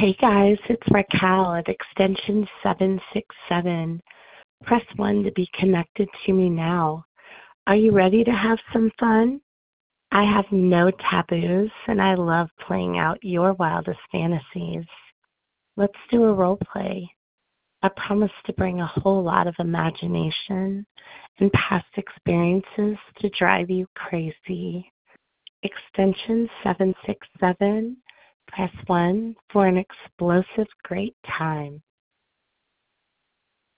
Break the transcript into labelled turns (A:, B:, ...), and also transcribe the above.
A: Hey guys, it's Raquel at extension 767. Press 1 to be connected to me now. Are you ready to have some fun? I have no taboos and I love playing out your wildest fantasies. Let's do a role play. I promise to bring a whole lot of imagination and past experiences to drive you crazy. Extension 767. Press 1 for an explosive great time.